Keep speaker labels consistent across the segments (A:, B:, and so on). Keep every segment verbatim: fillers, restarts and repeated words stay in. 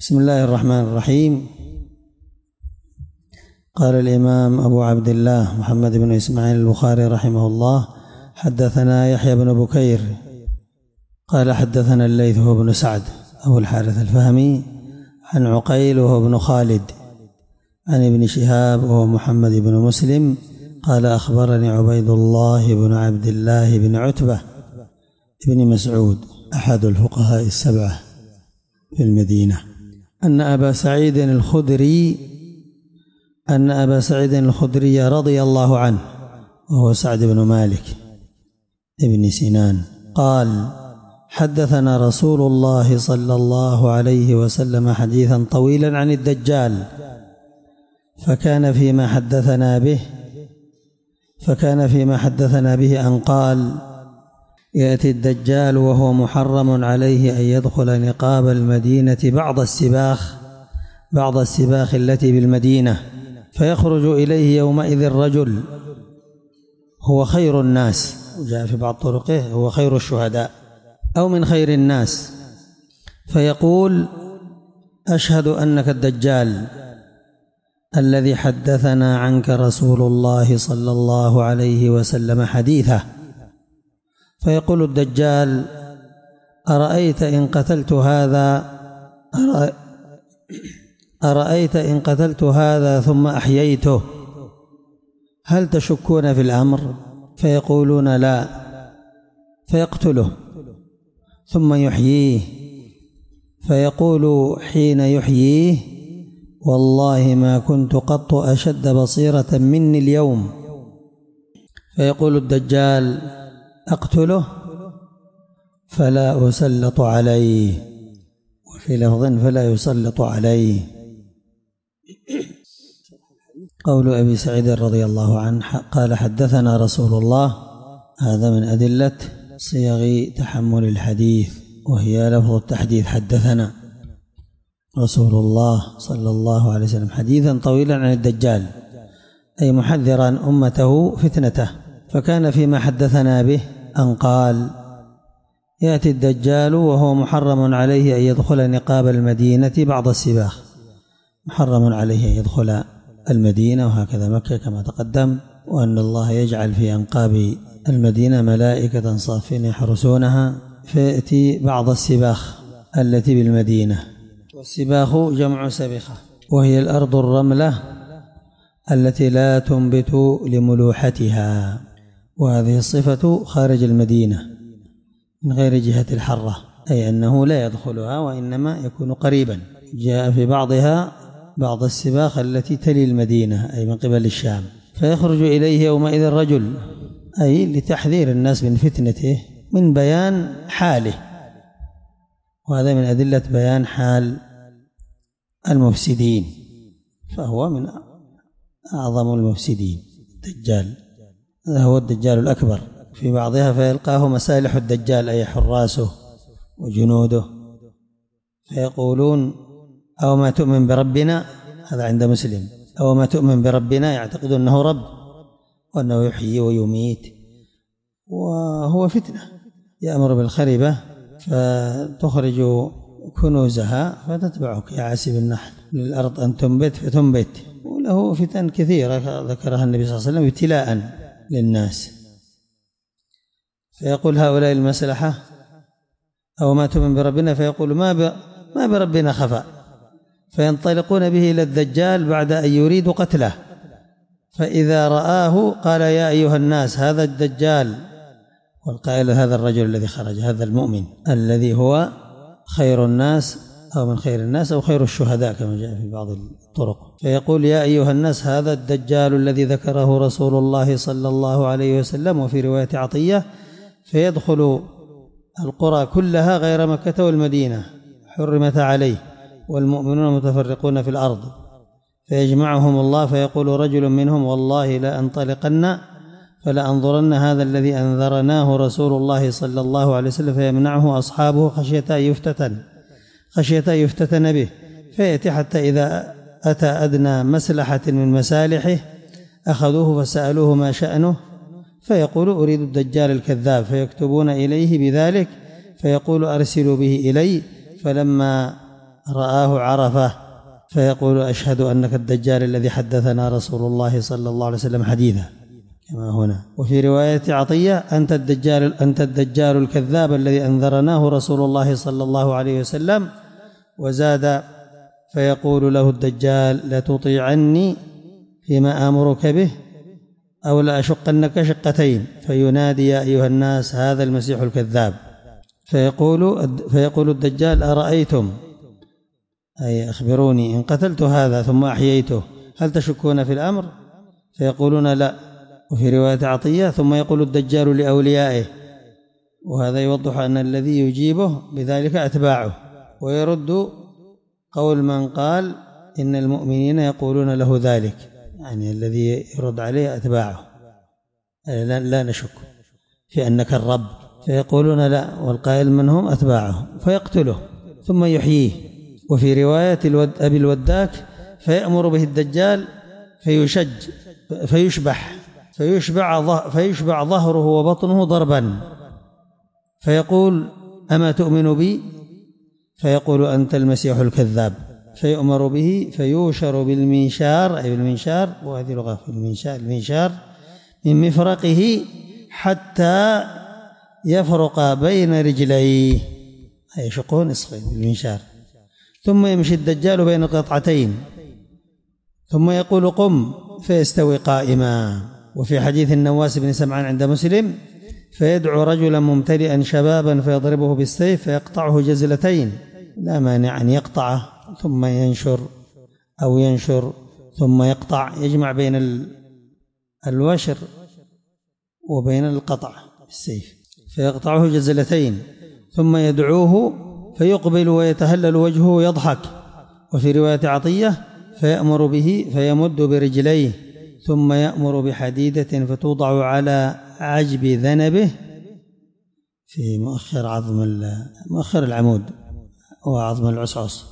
A: بسم الله الرحمن الرحيم. قال الإمام أبو عبد الله محمد بن إسماعيل البخاري رحمه الله: حدثنا يحيى بن بكير قال حدثنا الليث هو بن سعد أبو الحارث الفهمي عن عقيل وهو ابن خالد عن ابن شهاب وهو محمد بن مسلم قال أخبرني عبيد الله بن عبد الله بن عتبة بن مسعود أحد الفقهاء السبعة في المدينة أن أبا سعيد الخدري أن أبا سعيد الخدري رضي الله عنه وهو سعد بن مالك ابن سنان قال: حدثنا رسول الله صلى الله عليه وسلم حديثا طويلا عن الدجال، فكان فيما حدثنا به فكان فيما حدثنا به أن قال: يأتي الدجال وهو محرم عليه أن يدخل نقاب المدينة بعض السباخ بعض السباخ التي بالمدينة، فيخرج إليه يومئذ رجل هو خير الناس، وجاء في بعض طرقه هو خير الشهداء أو من خير الناس، فيقول: أشهد أنك الدجال الذي حدثنا عنك رسول الله صلى الله عليه وسلم حديثه. فيقول الدجال: أرأيت إن قتلت هذا أرأيت إن قتلت هذا ثم أحييته هل تشكون في الأمر؟ فيقولون: لا. فيقتله ثم يحييه، فيقول حين يحييه: والله ما كنت قط أشد بصيرة مني اليوم. فيقول الدجال: أقتله فلا أسلط عليه، وفي لفظ فلا يسلط عليه. قول أبي سعيد رضي الله عنه قال: حدثنا رسول الله، هذا من أدلة صيغ تحمل الحديث، وهي لفظ التحديث: حدثنا رسول الله صلى الله عليه وسلم حديثا طويلا عن الدجال، أي محذرا أمته فتنته. فكان فيما حدثنا به أن قال: يأتي الدجال وهو محرم عليه أن يدخل نقاب المدينة بعض السباخ، محرم عليه أن يدخل المدينة وهكذا مكة كما تقدم، وأن الله يجعل في أنقاب المدينة ملائكة صافين يحرسونها، فيأتي بعض السباخ التي بالمدينة. والسباخ جمع سبخة، وهي الأرض الرملة التي لا تنبت لملوحتها، وهذه الصفة خارج المدينة من غير جهة الحرة، أي أنه لا يدخلها وإنما يكون قريبا. جاء في بعضها بعض السباخ التي تلي المدينة أي من قبل الشام، فيخرج إليه يومئذ الرجل، أي لتحذير الناس من فتنته، من بيان حاله، وهذا من أدلة بيان حال المفسدين، فهو من أعظم المفسدين الدجال، هذا هو الدجال الأكبر. في بعضها فيلقاه مسالح الدجال أي حراسه وجنوده، فيقولون: أو ما تؤمن بربنا، هذا عند مسلم، أو ما تؤمن بربنا، يعتقد أنه رب وأنه يحيي ويميت، وهو فتنة. يأمر بالخربة فتخرج كنوزها فتتبعك يا عاسب النحل، للأرض أن تنبت فتنبت، وله فتن كثيرة ذكرها النبي صلى الله عليه وسلم ابتلاء للناس. فيقول هؤلاء المسلحة: أو ما تؤمن بربنا، فيقول: ما ب... ما بربنا خفاء، فينطلقون به إلى الدجال بعد أن يريدوا قتله، فإذا رآه قال: يا أيها الناس هذا الدجال. والقائل هذا الرجل الذي خرج، هذا المؤمن الذي هو خير الناس أو من خير الناس أو خير الشهداء كما جاء في بعض الطرق، فيقول: يا أيها الناس هذا الدجال الذي ذكره رسول الله صلى الله عليه وسلم. وفي رواية عطية: فيدخل القرى كلها غير مكة والمدينة حرمت عليه، والمؤمنون متفرقون في الأرض، فيجمعهم الله، فيقول رجل منهم: والله لا أنطلقن فلأنظرن هذا الذي أنذرناه رسول الله صلى الله عليه وسلم، فيمنعه أصحابه خشية يفتتن خشية يفتتن به، فيأتي حتى إذا أتى أدنى مسلحة من مسالحه أخذوه فسألوه ما شأنه، فيقول: أريد الدجال الكذاب، فيكتبون إليه بذلك، فيقول: أرسلوا به إلي. فلما رآه عرفه فيقول أشهد أنك الدجال الذي حدثنا رسول الله صلى الله عليه وسلم حديثا كما هنا. وفي رواية عطية أنت الدجال أنت الدجال الكذاب الذي أنذرناه رسول الله صلى الله عليه وسلم. وزاد فيقول له الدجال لتطيعني فيما آمرك به أو لأشقنك شقتين، فينادي يا أيها الناس هذا المسيح الكذاب. فيقول فيقول الدجال أرأيتم أي أخبروني إن قتلت هذا ثم أحييته هل تشكون في الأمر؟ فيقولون لا. وفي رواية عطية ثم يقول الدجال لأوليائه، وهذا يوضح أن الذي يجيبه بذلك أتباعه، ويرد قول من قال إن المؤمنين يقولون له ذلك، يعني الذي يرد عليه أتباعه لا, لا نشك في أنك الرب، فيقولون لا، والقائل منهم أتباعه فيقتله ثم يحييه. وفي رواية أبي الوداك فيأمر به الدجال فيشج فيشبح فيشبع, فيشبع ظهره وبطنه ضربا، فيقول أما تؤمن بي؟ فيقول أنت المسيح الكذاب، فيؤمر به فيوشر بالمنشار أي بالمنشار، وهذه لغة في المنشار المنشار من مفرقه حتى يفرق بين رجليه أي شقه نصفين بالمنشار، ثم يمشي الدجال بين القطعتين ثم يقول قم فيستوي قائما. وفي حديث النواس بن سمعان عند مسلم فيدعو رجلا ممتلئا شبابا فيضربه بالسيف فيقطعه جزلتين، لا مانع أن يقطعه ثم ينشر أو ينشر ثم يقطع، يجمع بين الوشر وبين القطع بالسيف فيقطعه جزلتين، ثم يدعوه فيقبل ويتهلل وجهه يضحك. وفي رواية عطية فيأمر به فيمد برجليه ثم يأمر بحديدة فتوضع على عجب ذنبه في مؤخر عظم مؤخر العمود وعظم العصعص،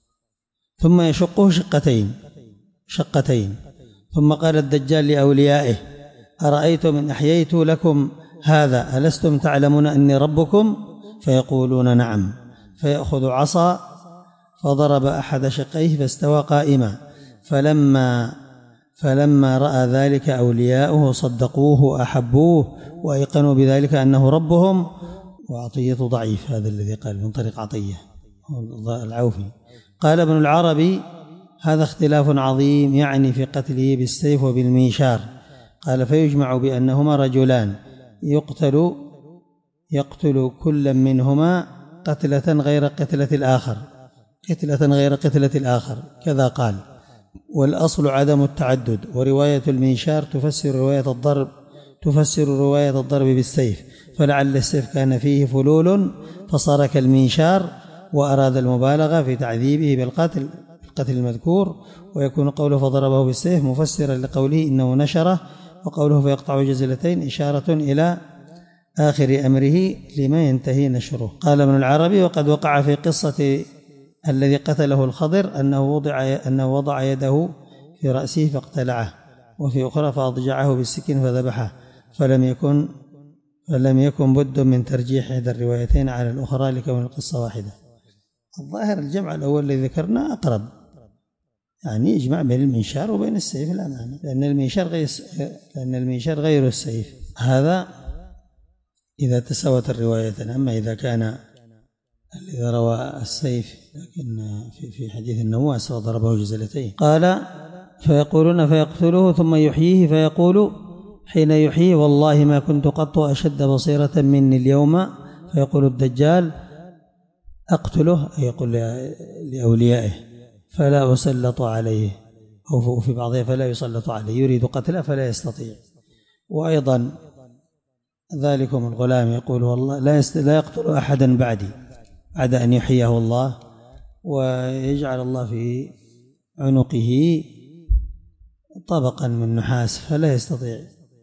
A: ثم يشقه شقتين شقتين ثم قال الدجال لأوليائه أرأيتم إن أحييت لكم هذا ألستم تعلمون أني ربكم؟ فيقولون نعم. فيأخذ عصا فضرب أحد شقيه فاستوى قائما، فلما فلما رأى ذلك أولياؤه صدقوه وأحبوه وأيقنوا بذلك أنه ربهم. وعطية ضعيف، هذا الذي قال من طريق عطية العوفي. قال ابن العربي هذا اختلاف عظيم يعني في قتله بالسيف وبالمنشار. قال فيجمع بأنهما رجلان يقتل يقتل كل منهما قتلة غير قتلة الآخر قتلة غير قتلة الآخر كذا قال. والأصل عدم التعدد، ورواية المنشار تفسر رواية الضرب تفسر رواية الضرب بالسيف، فلعل السيف كان فيه فلول فصار كالمنشار وأراد المبالغة في تعذيبه بالقتل القتل المذكور، ويكون قوله فضربه بالسيف مفسرا لقوله إنه نشره، وقوله فيقطع جزلتين إشارة إلى آخر أمره لما ينتهي نشره. قال ابن العربي وقد وقع في قصة الذي قتله الخضر أنه وضع, أنه وضع يده في رأسه فاقتلعه، وفي أخرى فأضجعه بالسكين فذبحه، فلم يكن فلم يكن بد من ترجيح إحدى الروايتين على الأخرى لكون القصة واحدة. الظاهر الجمع الأول الذي ذكرنا أقرب، يعني يجمع بين المنشار وبين السيف لا معنى، لأن المنشار غير لأن المنشار غير السيف، هذا إذا تساوت الروايتين. أما إذا كان الذي روى السيف لكن في في حديث النواس وضربه جزلتين. قال فيقولون فيقتله ثم يحييه فيقول حين يحييه والله ما كنت قط أشد بصيرة مني اليوم. فيقول الدجال أقتله، يقول لأوليائه فلا أسلط عليه، أو في بعضها فلا يسلط عليه، يريد قتله فلا يستطيع. وأيضا ذلكم الغلام يقول والله لا, لا يقتل أحدا بعدي بعد أن يحييه الله ويجعل الله في عنقه طبقا من نحاس فلا يستطيع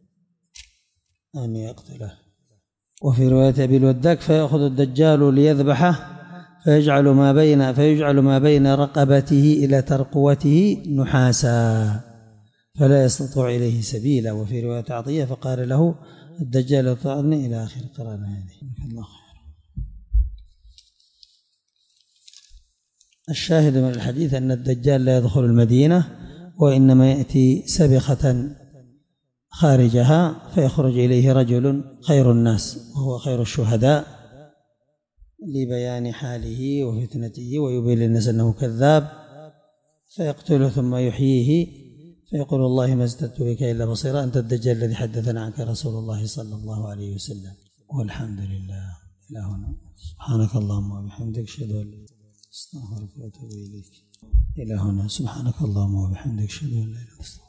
A: أن يقتله. وفي رواية أبي الوداك فيأخذ الدجال ليذبحه فيجعل ما بين فيجعل ما بين رقبته إلى ترقوته نحاسا فلا يستطيع إليه سبيلا. وفي رواية عطية فقال له الدجال طعني إلى آخر قراءة هذه. الله خير. الشاهد من الحديث أن الدجال لا يدخل المدينة، وإنما يأتي سبخة خارجها فيخرج إليه رجل خير الناس وهو خير الشهداء لبيان حاله وفتنته ويبين للناس أنه كذاب، فيقتله ثم يحييه فيقول الله ما ازددت بك إلا بصيرا، أنت الدجال الذي حدثنا عنك رسول الله صلى الله عليه وسلم. والحمد لله. إلى هنا. سبحانك اللهم وبحمدك أشهد أن لا إله إلا أنت أستغفرك وأتوب إليك. إلى هنا. سبحانك اللهم وبحمدك أشهد أن لا إله إلا أنت.